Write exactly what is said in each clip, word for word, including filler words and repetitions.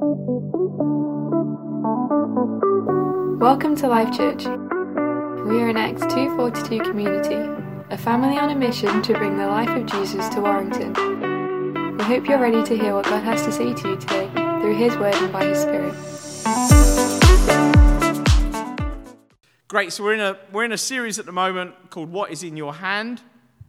Welcome to Life Church. We are an Acts two forty-two community, a family on a mission to bring the life of Jesus to Warrington. We hope you're ready to hear what God has to say to you today through His Word and by His Spirit. Great, so we're in a we're in a series at the moment called What Is in Your Hand?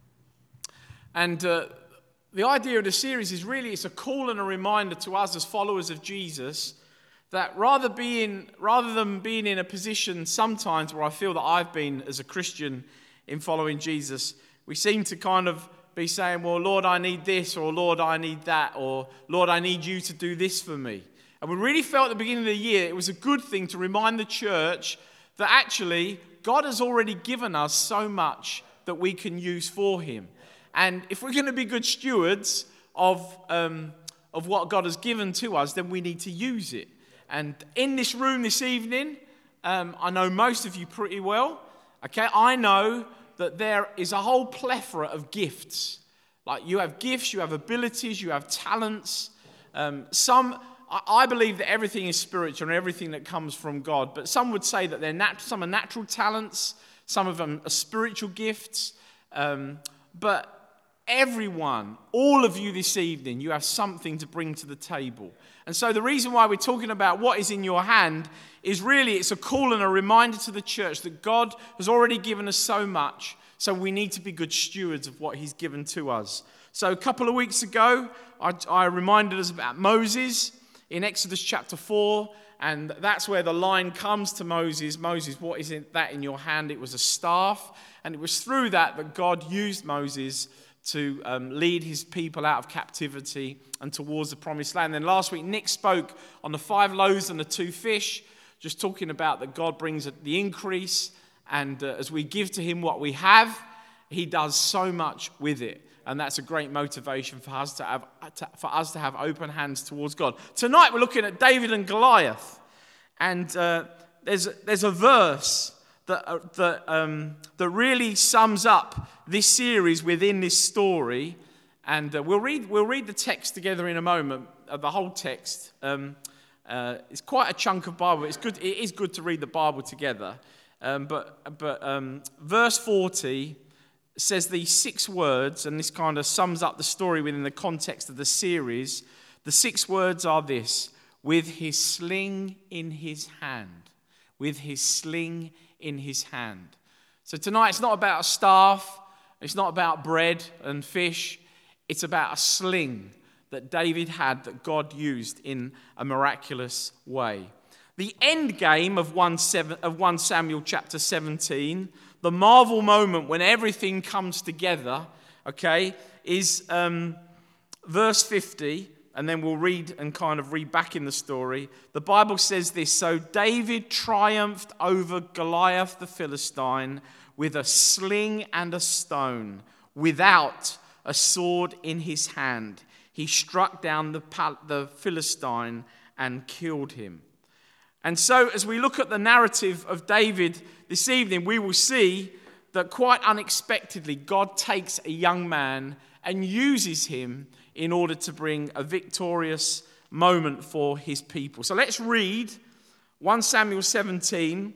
And uh, the idea of the series is really it's a call and a reminder to us as followers of Jesus that rather being rather than being in a position sometimes where I feel that I've been as a Christian in following Jesus, we seem to kind of be saying, well, Lord, I need this, or Lord, I need that, or Lord, I need you to do this for me. And we really felt at the beginning of the year it was a good thing to remind the church that actually God has already given us so much that we can use for Him. And if we're going to be good stewards of, um, of what God has given to us, then we need to use it. And in this room this evening, um, I know most of you pretty well. Okay, I know that there is a whole plethora of gifts. Like you have gifts, you have abilities, you have talents. Um, some, I, I believe that everything is spiritual and everything that comes from God. But some would say that they're nat- some are natural talents, some of them are spiritual gifts. Um, but everyone, all of you this evening, you have something to bring to the table. And so the reason why we're talking about what is in your hand is really it's a call and a reminder to the church that God has already given us so much, so we need to be good stewards of what He's given to us. So a couple of weeks ago, I, I reminded us about Moses in Exodus chapter four, and that's where the line comes to Moses. Moses, what is that in your hand? It was a staff, and it was through that that God used Moses to um, lead his people out of captivity and towards the promised land. Then last week, Nick spoke on the five loaves and the two fish, just talking about that God brings the increase, and uh, as we give to Him what we have, He does so much with it. And that's a great motivation for us to have, to, for us to have open hands towards God. Tonight, we're looking at David and Goliath, and uh, there's there's a verse that uh, that um, that really sums up this series within this story, and uh, we'll read we'll read the text together in a moment. Uh, the whole text. Um, uh, it's quite a chunk of Bible. It's good. It is good to read the Bible together. Um, but but um, verse forty says these six words, and this kind of sums up the story within the context of the series. The six words are this: with his sling in his hand. With his sling in his hand. So tonight it's not about a staff, it's not about bread and fish, it's about a sling that David had that God used in a miraculous way. The end game of First Samuel chapter seventeen, the marvel moment when everything comes together, okay, is um, verse fifty. And then we'll read and kind of read back in the story. The Bible says this: so David triumphed over Goliath the Philistine with a sling and a stone, without a sword in his hand. He struck down the, the Philistine and killed him. And so as we look at the narrative of David this evening, we will see that quite unexpectedly, God takes a young man and uses him in order to bring a victorious moment for His people. So let's read First Samuel seventeen,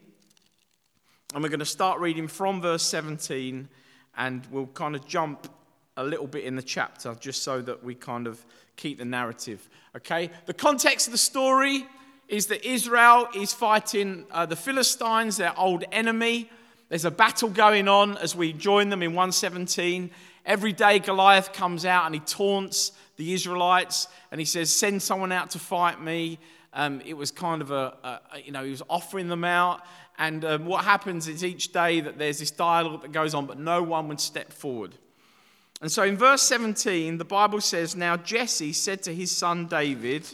and we're going to start reading from verse seventeen, and we'll kind of jump a little bit in the chapter just so that we kind of keep the narrative. Okay? The context of the story is that Israel is fighting uh, the Philistines, their old enemy. There's a battle going on as we join them in First seventeen. Every day Goliath comes out and he taunts the Israelites and he says, send someone out to fight me. Um, it was kind of a, a, you know, he was offering them out. And um, what happens is each day that there's this dialogue that goes on, but no one would step forward. And so in verse seventeen, the Bible says, now Jesse said to his son David,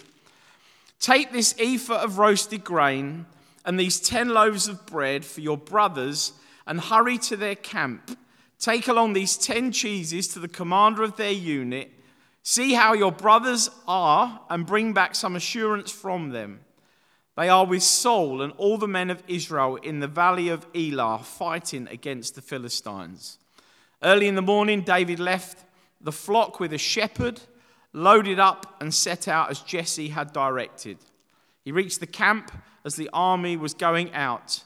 take this ephah of roasted grain and these ten loaves of bread for your brothers and hurry to their camp. Take along these ten cheeses to the commander of their unit. See how your brothers are and bring back some assurance from them. They are with Saul and all the men of Israel in the valley of Elah fighting against the Philistines. Early in the morning, David left the flock with a shepherd, loaded up and set out as Jesse had directed. He reached the camp as the army was going out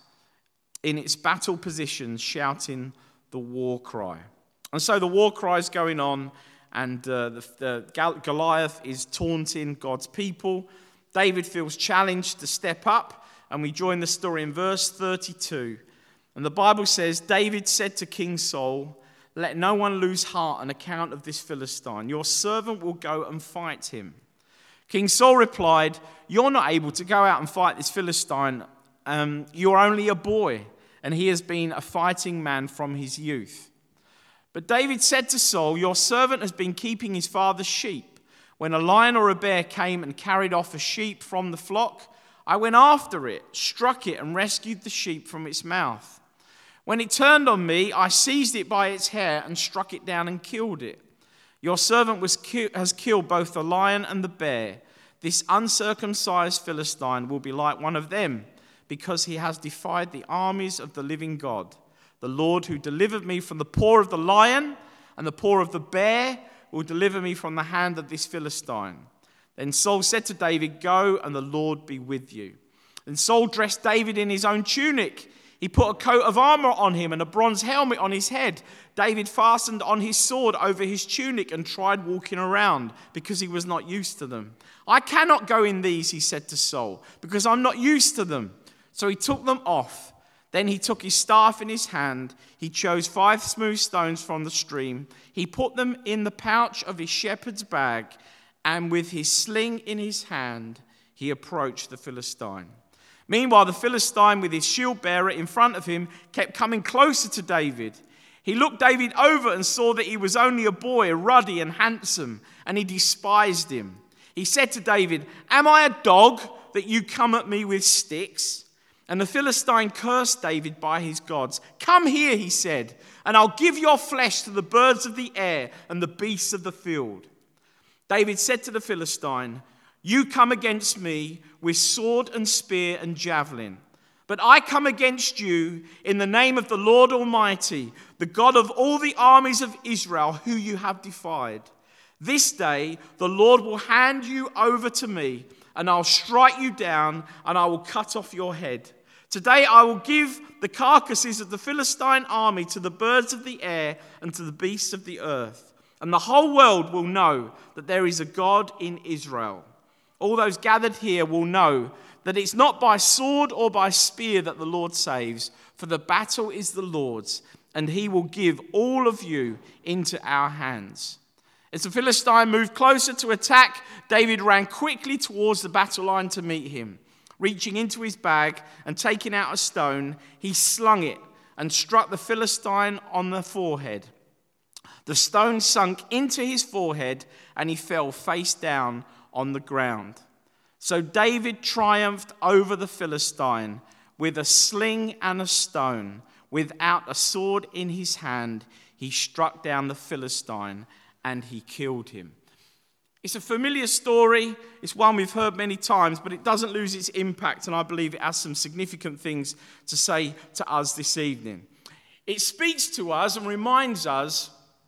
in its battle positions, shouting the war cry. And so the war cry is going on, and uh, the, the Goliath is taunting God's people. David feels challenged to step up, and we join the story in verse thirty-two. And the Bible says, David said to King Saul, "Let no one lose heart on account of this Philistine. Your servant will go and fight him." King Saul replied, "You're not able to go out and fight this Philistine. Um, you're only a boy, and he has been a fighting man from his youth." But David said to Saul, "Your servant has been keeping his father's sheep. When a lion or a bear came and carried off a sheep from the flock, I went after it, struck it, and rescued the sheep from its mouth. When it turned on me, I seized it by its hair and struck it down and killed it. Your servant was ki- has killed both the lion and the bear. This uncircumcised Philistine will be like one of them, because he has defied the armies of the living God. The Lord who delivered me from the paw of the lion and the paw of the bear will deliver me from the hand of this Philistine." Then Saul said to David, "Go, and the Lord be with you." And Saul dressed David in his own tunic. He put a coat of armor on him and a bronze helmet on his head. David fastened on his sword over his tunic and tried walking around because he was not used to them. "I cannot go in these," he said to Saul, "because I'm not used to them." So he took them off. Then he took his staff in his hand. He chose five smooth stones from the stream. He put them in the pouch of his shepherd's bag, and with his sling in his hand, he approached the Philistine. Meanwhile, the Philistine, with his shield bearer in front of him, kept coming closer to David. He looked David over and saw that he was only a boy, ruddy and handsome, and he despised him. He said to David, "Am I a dog that you come at me with sticks?" And the Philistine cursed David by his gods. "Come here," he said, "and I'll give your flesh to the birds of the air and the beasts of the field." David said to the Philistine, "You come against me with sword and spear and javelin, but I come against you in the name of the Lord Almighty, the God of all the armies of Israel, who you have defied. This day the Lord will hand you over to me, and I'll strike you down, and I will cut off your head. Today I will give the carcasses of the Philistine army to the birds of the air and to the beasts of the earth. And the whole world will know that there is a God in Israel. All those gathered here will know that it's not by sword or by spear that the Lord saves, for the battle is the Lord's, and he will give all of you into our hands." As the Philistine moved closer to attack, David ran quickly towards the battle line to meet him. Reaching into his bag and taking out a stone, he slung it and struck the Philistine on the forehead. The stone sunk into his forehead, and he fell face down on the ground. So David triumphed over the Philistine with a sling and a stone. Without a sword in his hand, he struck down the Philistine and he killed him. It's a familiar story. It's one we've heard many times, but it doesn't lose its impact, and I believe it has some significant things to say to us this evening. It speaks to us and reminds us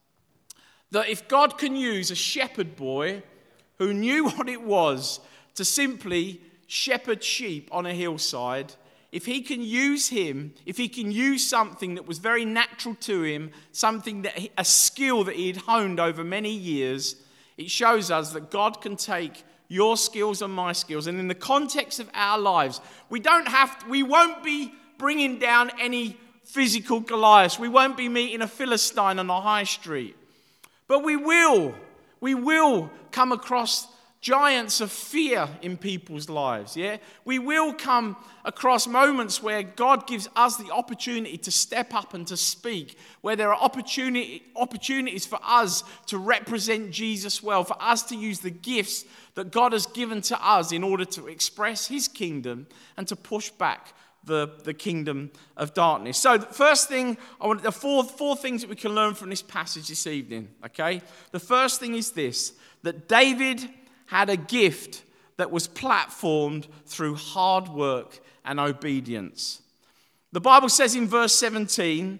that if God can use a shepherd boy who knew what it was to simply shepherd sheep on a hillside, if he can use him, if he can use something that was very natural to him, something that he, a skill that he had honed over many years, it shows us that God can take your skills and my skills, and in the context of our lives, we don't have, to, we won't be bringing down any physical Goliath. We won't be meeting a Philistine on the high street, but we will, we will come across giants of fear in people's lives, yeah? We will come across moments where God gives us the opportunity to step up and to speak, where there are opportunity, opportunities for us to represent Jesus well, for us to use the gifts that God has given to us in order to express his kingdom and to push back the, the kingdom of darkness. So the first thing, I want the four, four things that we can learn from this passage this evening, okay? The first thing is this, that David had a gift that was platformed through hard work and obedience. The Bible says in verse seventeen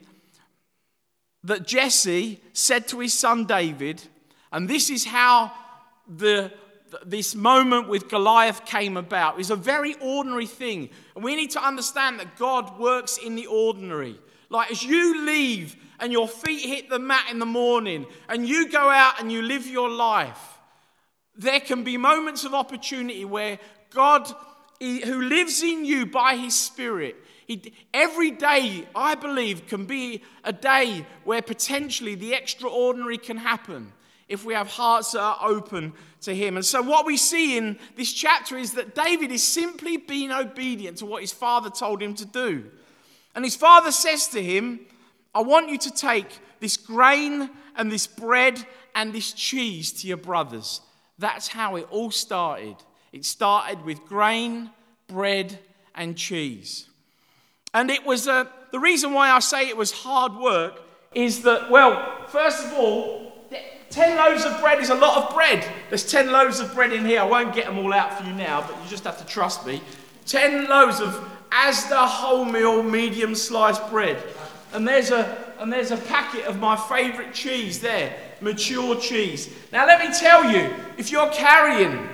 that Jesse said to his son David, and this is how the this moment with Goliath came about. It was a very ordinary thing. And we need to understand that God works in the ordinary. Like as you leave and your feet hit the mat in the morning and you go out and you live your life, there can be moments of opportunity where God, who lives in you by his Spirit, he, every day, I believe, can be a day where potentially the extraordinary can happen if we have hearts that are open to him. And so what we see in this chapter is that David is simply being obedient to what his father told him to do. And his father says to him, I want you to take this grain and this bread and this cheese to your brothers. That's how it all started. It started with grain, bread, and cheese. And it was, uh, the reason why I say it was hard work is that, well, first of all, ten loaves of bread is a lot of bread. There's ten loaves of bread in here. I won't get them all out for you now, but you just have to trust me. ten loaves of Asda wholemeal medium sliced bread. And there's a and there's a packet of my favourite cheese there, mature cheese. Now let me tell you, if you're carrying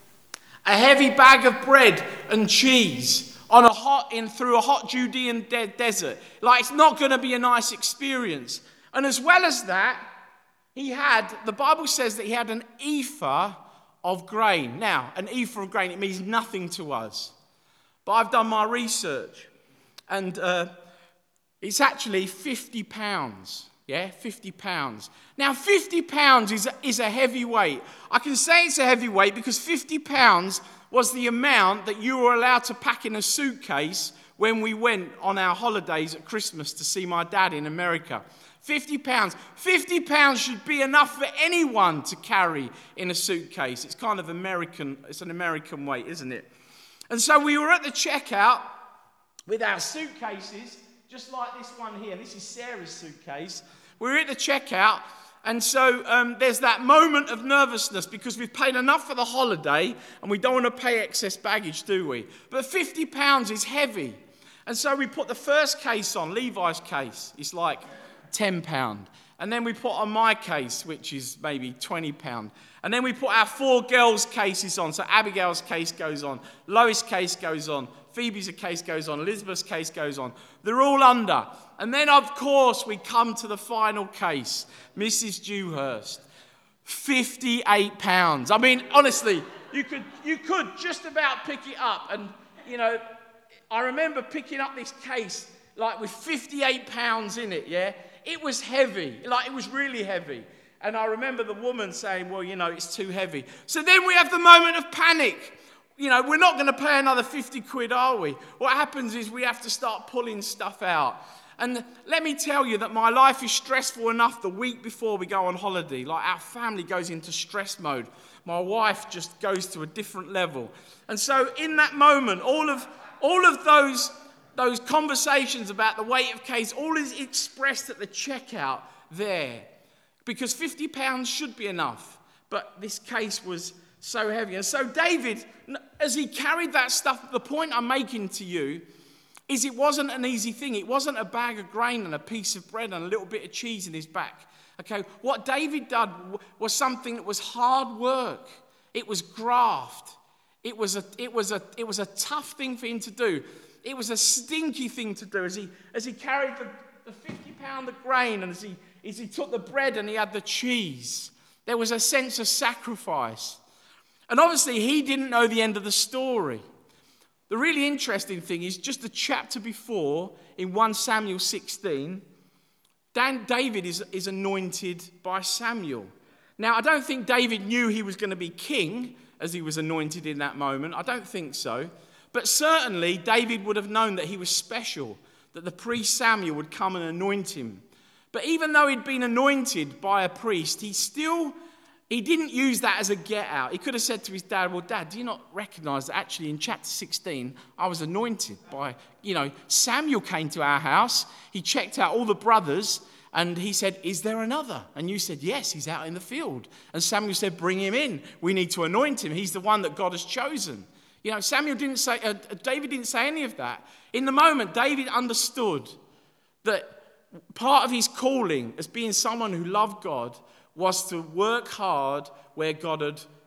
a heavy bag of bread and cheese on a hot in through a hot Judean de- desert, like it's not going to be a nice experience. And as well as that, he had, the Bible says that he had an ephah of grain. Now, an ephah of grain, it means nothing to us. But I've done my research, and uh, it's actually fifty pounds. Yeah, fifty pounds. Now, fifty pounds is, is a heavy weight. I can say it's a heavy weight because fifty pounds was the amount that you were allowed to pack in a suitcase when we went on our holidays at Christmas to see my dad in America. fifty pounds. fifty pounds should be enough for anyone to carry in a suitcase. It's kind of American, it's an American weight, isn't it? And so we were at the checkout with our suitcases, just like this one here. This is Sarah's suitcase. We were at the checkout, and so um, there's that moment of nervousness because we've paid enough for the holiday and we don't want to pay excess baggage, do we? But fifty pounds is heavy. And so we put the first case on, Levi's case. It's like ten pounds. And then we put on my case, which is maybe twenty pounds. And then we put our four girls' cases on. So Abigail's case goes on, Lois' case goes on, Phoebe's case goes on, Elizabeth's case goes on. They're all under. And then, of course, we come to the final case, Missus Dewhurst. fifty-eight pounds. I mean, honestly, you could you could just about pick it up. And, you know, I remember picking up this case, like with fifty-eight pounds in it, yeah? It was heavy, like it was really heavy. And I remember the woman saying, well, you know, it's too heavy. So then we have the moment of panic. You know, we're not going to pay another fifty quid, are we? What happens is we have to start pulling stuff out. And let me tell you that my life is stressful enough the week before we go on holiday. Like our family goes into stress mode. My wife just goes to a different level. And so in that moment, all of all of those, those conversations about the weight of case, all is expressed at the checkout there. Because fifty pounds should be enough. But this case was so heavy. And so David, as he carried that stuff, the point I'm making to you is it wasn't an easy thing. It wasn't a bag of grain and a piece of bread and a little bit of cheese in his back. Okay, what David did was something that was hard work. It was graft. It was a, it was a, it was a tough thing for him to do. It was a stinky thing to do as he, as he carried the, the fifty pound of grain and as he, as he took the bread and he had the cheese. There was a sense of sacrifice. And obviously he didn't know the end of the story. The really interesting thing is just the chapter before, in First Samuel sixteen, Dan, David is, is anointed by Samuel. Now, I don't think David knew he was going to be king as he was anointed in that moment. I don't think so. But certainly, David would have known that he was special, that the priest Samuel would come and anoint him. But even though he'd been anointed by a priest, he still... He didn't use that as a get out. He could have said to his dad, well, Dad, do you not recognize that actually in chapter sixteen, I was anointed by, you know, Samuel came to our house. He checked out all the brothers and he said, is there another? And you said, yes, he's out in the field. And Samuel said, bring him in. We need to anoint him. He's the one that God has chosen. You know, Samuel didn't say, uh, David didn't say any of that. In the moment, David understood that part of his calling as being someone who loved God was to work hard where God had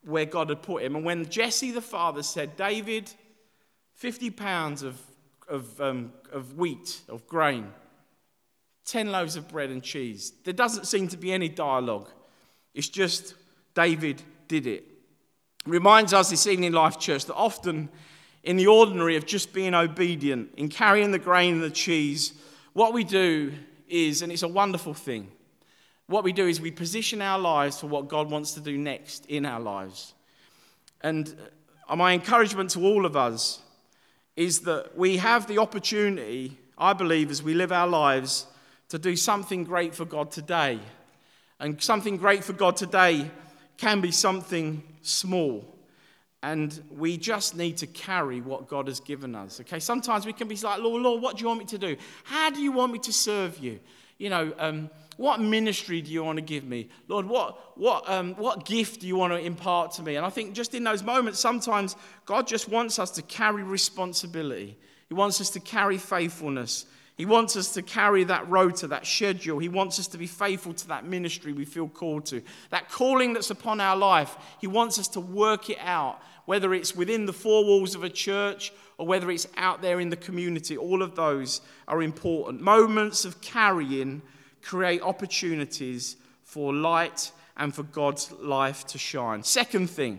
where God had put him. And when Jesse, the father, said, David, fifty pounds of, of, um, of wheat, of grain, ten loaves of bread and cheese, there doesn't seem to be any dialogue. It's just David did it. It reminds us this evening, Life Church, that often in the ordinary of just being obedient, in carrying the grain and the cheese, what we do is, and it's a wonderful thing, what we do is we position our lives for what God wants to do next in our lives. And my encouragement to all of us is that we have the opportunity, I believe, as we live our lives, to do something great for God today. And something great for God today can be something small. And we just need to carry what God has given us. Okay, sometimes we can be like, Lord, Lord, what do you want me to do? How do you want me to serve you? You know, um, what ministry do you want to give me? Lord, what what um, what gift do you want to impart to me? And I think just in those moments, sometimes God just wants us to carry responsibility. He wants us to carry faithfulness. He wants us to carry that rota, that schedule. He wants us to be faithful to that ministry we feel called to. That calling that's upon our life, he wants us to work it out, whether it's within the four walls of a church or whether it's out there in the community. All of those are important. Moments of carrying create opportunities for light and for God's life to shine. Second thing,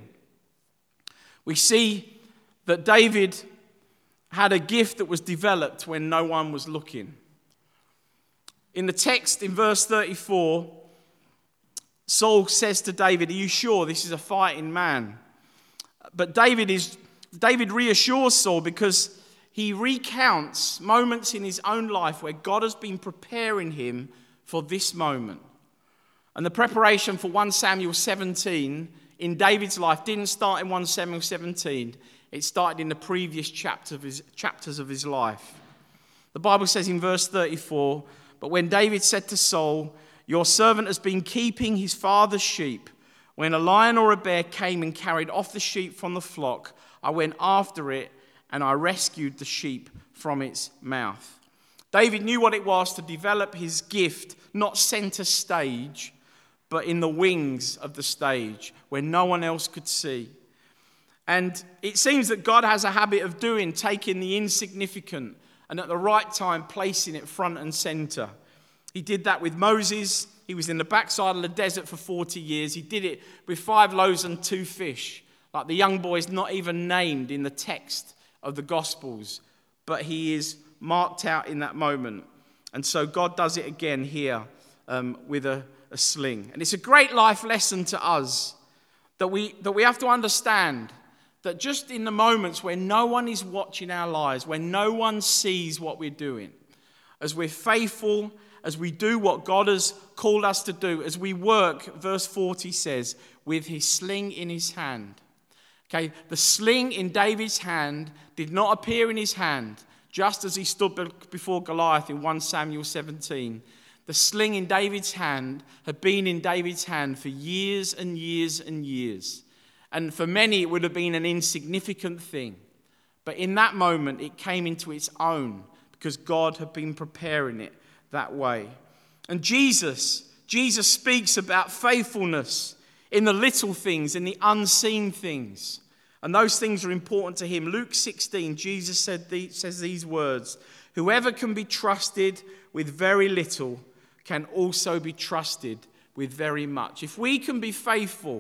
we see that David had a gift that was developed when no one was looking. In the text, in verse thirty-four, Saul says to David, "Are you sure this is a fighting man?" But David is David reassures Saul because he recounts moments in his own life where God has been preparing him for this moment. And the preparation for First Samuel seventeen in David's life didn't start in First Samuel seventeen. It started in the previous chapter of his, chapters of his life. The Bible says in verse thirty-four, "But when David said to Saul, 'Your servant has been keeping his father's sheep. When a lion or a bear came and carried off the sheep from the flock, I went after it and I rescued the sheep from its mouth.'" David knew what it was to develop his gift, not center stage, but in the wings of the stage where no one else could see. And it seems that God has a habit of doing, taking the insignificant and at the right time placing it front and center. He did that with Moses. He was in the backside of the desert for forty years. He did it with five loaves and two fish. Like the young boy is not even named in the text of the Gospels, but he is marked out in that moment. And so God does it again here um, with a, a sling. And it's a great life lesson to us that we that we have to understand that just in the moments where no one is watching our lives, when no one sees what we're doing, as we're faithful, as we do what God has called us to do, as we work, verse forty says, with his sling in his hand. Okay, the sling in David's hand did not appear in his hand just as he stood before Goliath in First Samuel seventeen. The sling in David's hand had been in David's hand for years and years and years. And for many, it would have been an insignificant thing. But in that moment, it came into its own because God had been preparing it that way. And Jesus, Jesus speaks about faithfulness in the little things, in the unseen things. And those things are important to him. Luke sixteen, Jesus said the, says these words, "Whoever can be trusted with very little can also be trusted with very much." If we can be faithful,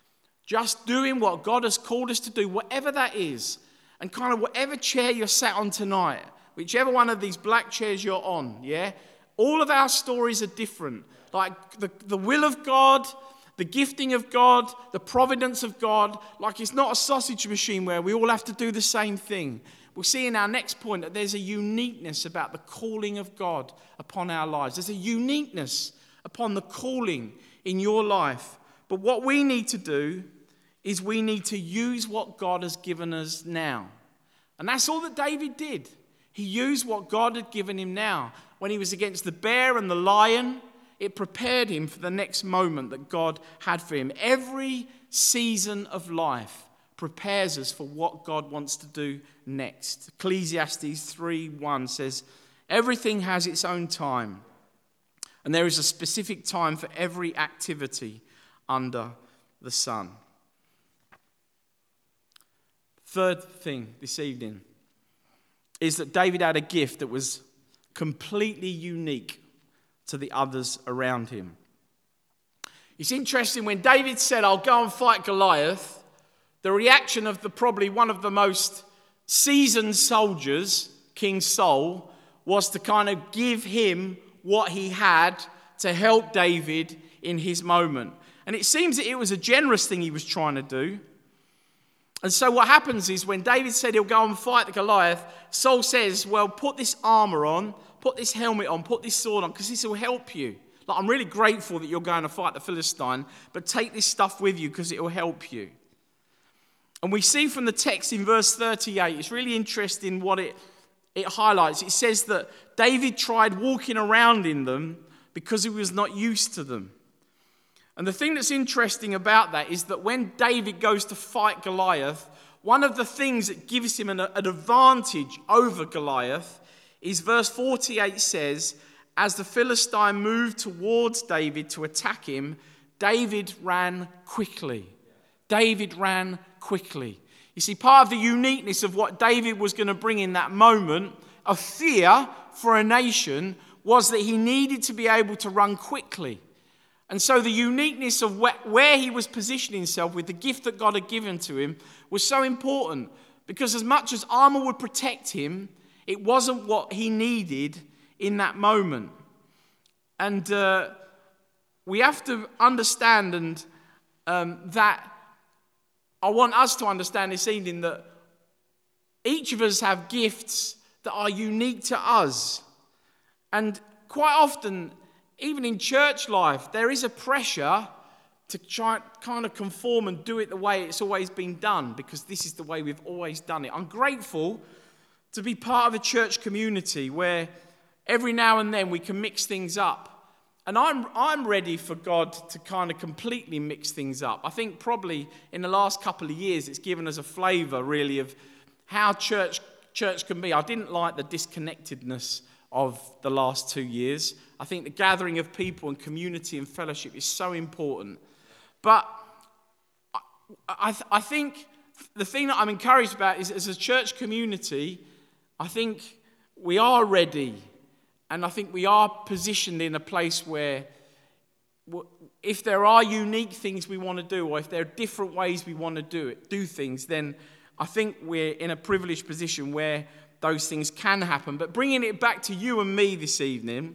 just doing what God has called us to do, whatever that is, and kind of whatever chair you're sat on tonight, whichever one of these black chairs you're on, yeah? All of our stories are different. Like the, the will of God, the gifting of God, the providence of God, like it's not a sausage machine where we all have to do the same thing. We'll see in our next point that there's a uniqueness about the calling of God upon our lives. There's a uniqueness upon the calling in your life. But what we need to do is we need to use what God has given us now. And that's all that David did. He used what God had given him now. When he was against the bear and the lion, it prepared him for the next moment that God had for him. Every season of life prepares us for what God wants to do next. Ecclesiastes three one says, "Everything has its own time, and there is a specific time for every activity under the sun." Third thing this evening is that David had a gift that was completely unique to the others around him. It's interesting, when David said, I'll go and fight Goliath, the reaction of the probably one of the most seasoned soldiers, King Saul, was to kind of give him what he had to help David in his moment. And it seems that it was a generous thing he was trying to do. And so what happens is, when David said he'll go and fight the Goliath, Saul says, well, put this armor on, put this helmet on, put this sword on, because this will help you. Like, I'm really grateful that you're going to fight the Philistine, but take this stuff with you because it will help you. And we see from the text in verse thirty-eight, it's really interesting what it, it highlights. It says that David tried walking around in them because he was not used to them. And the thing that's interesting about that is that when David goes to fight Goliath, one of the things that gives him an, an advantage over Goliath is verse forty-eight says, as the Philistine moved towards David to attack him, David ran quickly. David ran quickly. You see, part of the uniqueness of what David was going to bring in that moment of fear for a nation was that he needed to be able to run quickly. And so the uniqueness of where he was positioning himself with the gift that God had given to him was so important, because as much as armor would protect him, it wasn't what he needed in that moment. And uh, we have to understand, and um, that I want us to understand this evening, that each of us have gifts that are unique to us. And quite often, even in church life, there is a pressure to try kind of conform and do it the way it's always been done, because this is the way we've always done it. I'm grateful to be part of a church community where every now and then we can mix things up. And I'm I'm ready for God to kind of completely mix things up. I think probably in the last couple of years it's given us a flavour really of how church church can be. I didn't like the disconnectedness of the last two years. I think the gathering of people and community and fellowship is so important. But I, I, I think the thing that I'm encouraged about is, as a church community, I think we are ready, and I think we are positioned in a place where if there are unique things we want to do, or if there are different ways we want to do it, do things, then I think we're in a privileged position where those things can happen. But bringing it back to you and me this evening,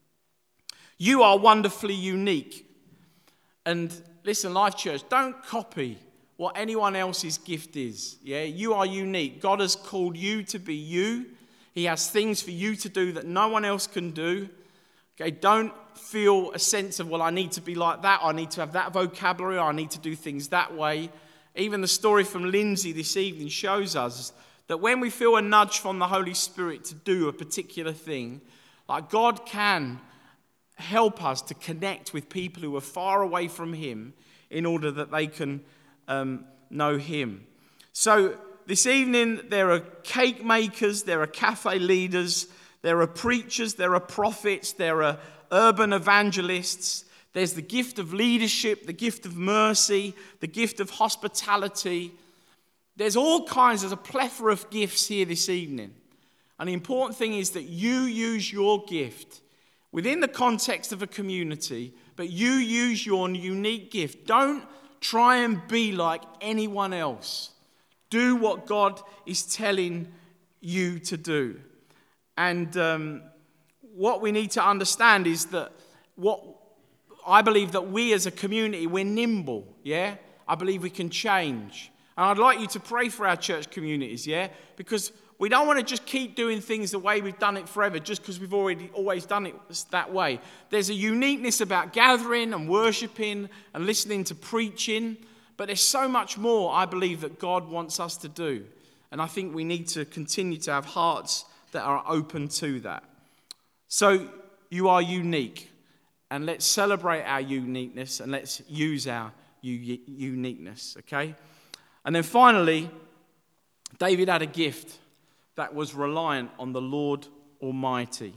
you are wonderfully unique. And listen, Life Church, don't copy what anyone else's gift is. Yeah, you are unique. God has called you to be you. He has things for you to do that no one else can do. Okay, don't feel a sense of, well, I need to be like that. I need to have that vocabulary. I need to do things that way. Even the story from Lindsay this evening shows us that when we feel a nudge from the Holy Spirit to do a particular thing, like God can help us to connect with people who are far away from Him in order that they can um, know Him. So this evening there are cake makers, there are cafe leaders, there are preachers, there are prophets, there are urban evangelists. There's the gift of leadership, the gift of mercy, the gift of hospitality. There's all kinds, there's a plethora of gifts here this evening. And the important thing is that you use your gift within the context of a community, but you use your unique gift. Don't try and be like anyone else. Do what God is telling you to do. And um, what we need to understand is that what I believe that we as a community, we're nimble, yeah? I believe we can change. And I'd like you to pray for our church communities, yeah? Because we don't want to just keep doing things the way we've done it forever just because we've already always done it that way. There's a uniqueness about gathering and worshiping and listening to preaching, but there's so much more, I believe, that God wants us to do. And I think we need to continue to have hearts that are open to that. So you are unique. And let's celebrate our uniqueness and let's use our u- uniqueness, okay? And then finally, David had a gift that was reliant on the Lord Almighty.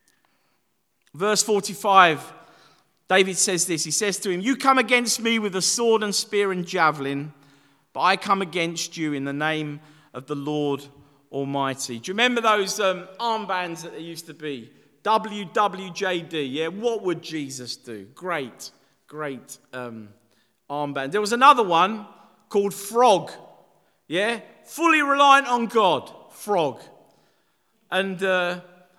Verse forty-five, David says this. He says to him, "You come against me with a sword and spear and javelin, but I come against you in the name of the Lord Almighty. Do you remember those um, armbands that there used to be? W W J D, yeah? What would Jesus do? Great, great um, armband. There was another one called Frog, yeah? Fully reliant on God, Frog. And uh,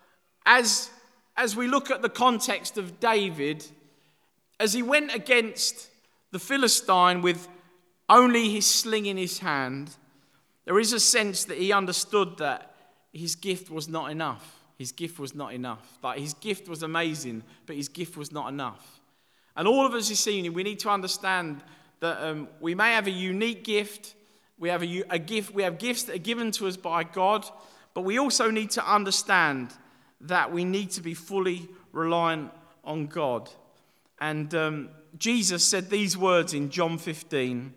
as, as we look at the context of David, as he went against the Philistine with only his sling in his hand, there is a sense that he understood that his gift was not enough. His gift was not enough. Like his gift was amazing, but his gift was not enough. And all of us this evening, we need to understand that um, we may have a unique gift. We have a, a gift. We have gifts that are given to us by God, but we also need to understand that we need to be fully reliant on God. And um, Jesus said these words in John fifteen.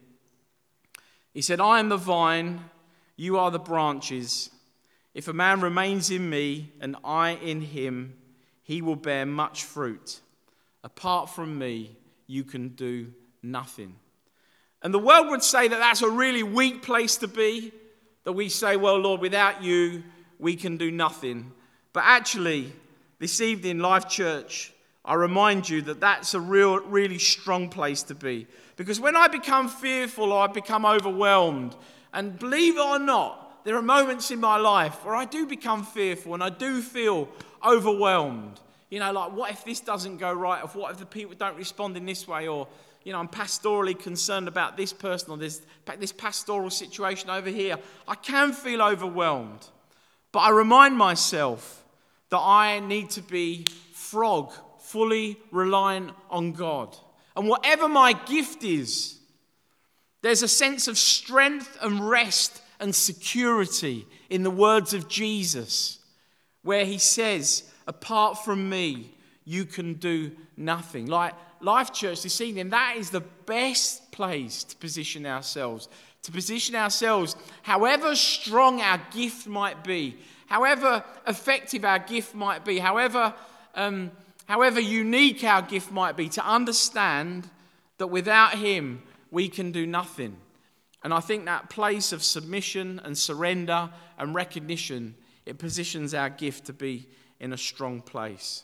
He said, "I am the vine, you are the branches. If a man remains in me and I in him, he will bear much fruit. Apart from me, you can do nothing." And the world would say that that's a really weak place to be, that we say, well, Lord, without you, we can do nothing. But actually, this evening, Life Church, I remind you that that's a real, really strong place to be. Because when I become fearful or I become overwhelmed, and believe it or not, there are moments in my life where I do become fearful and I do feel overwhelmed. You know, like, what if this doesn't go right? Or what if the people don't respond in this way? Or, you know, I'm pastorally concerned about this person or this, this pastoral situation over here. I can feel overwhelmed. But I remind myself that I need to be Frog, fully reliant on God. And whatever my gift is, there's a sense of strength and rest and security in the words of Jesus, where he says, apart from me, you can do nothing. Like Life Church this evening, that is the best place to position ourselves. To position ourselves, however strong our gift might be, however effective our gift might be, however, um, however unique our gift might be, to understand that without him, we can do nothing. And I think that place of submission and surrender and recognition, it positions our gift to be in a strong place.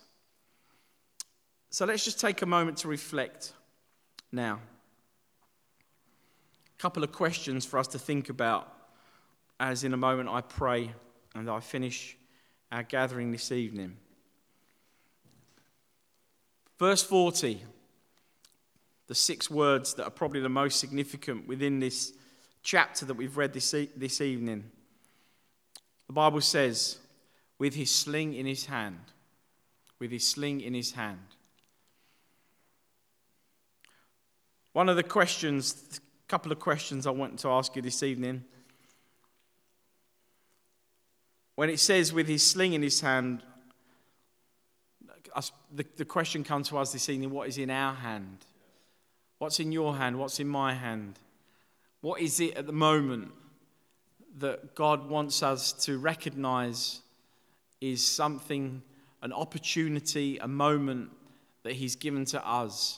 So let's just take a moment to reflect now. A couple of questions for us to think about as in a moment I pray and I finish our gathering this evening. Verse forty, the six words that are probably the most significant within this chapter that we've read this, e- this evening. The Bible says, with his sling in his hand. With his sling in his hand. One of the questions, a couple of questions I want to ask you this evening. When it says with his sling in his hand, us, the, the question comes to us this evening, what is in our hand? What's in your hand? What's in my hand? What is it at the moment that God wants us to recognize is something, an opportunity, a moment that he's given to us?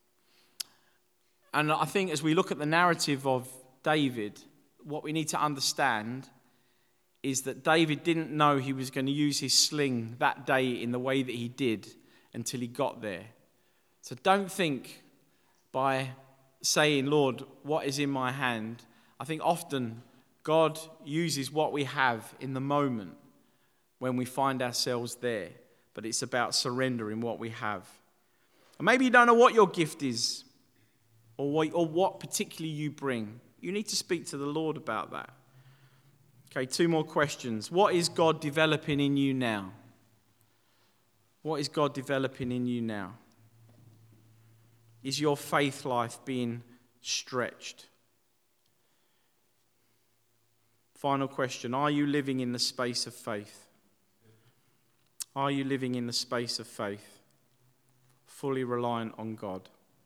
And I think as we look at the narrative of David, what we need to understand is that David didn't know he was going to use his sling that day in the way that he did until he got there. So don't think by saying, Lord, what is in my hand? I think often God uses what we have in the moment when we find ourselves there. But it's about surrendering what we have. And maybe you don't know what your gift is or what, or what particularly you bring. You need to speak to the Lord about that. Okay, two more questions. What is God developing in you now? What is God developing in you now? Is your faith life being stretched? Final question. Are you living in the space of faith? Are you living in the space of faith? Fully reliant on God.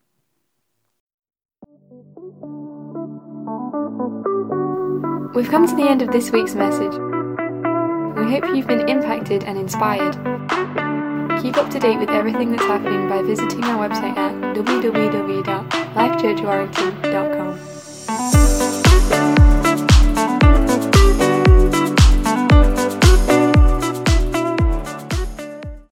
We've come to the end of this week's message. We hope you've been impacted and inspired. Keep up to date with everything that's happening by visiting our website at w w w dot life church warrington dot com.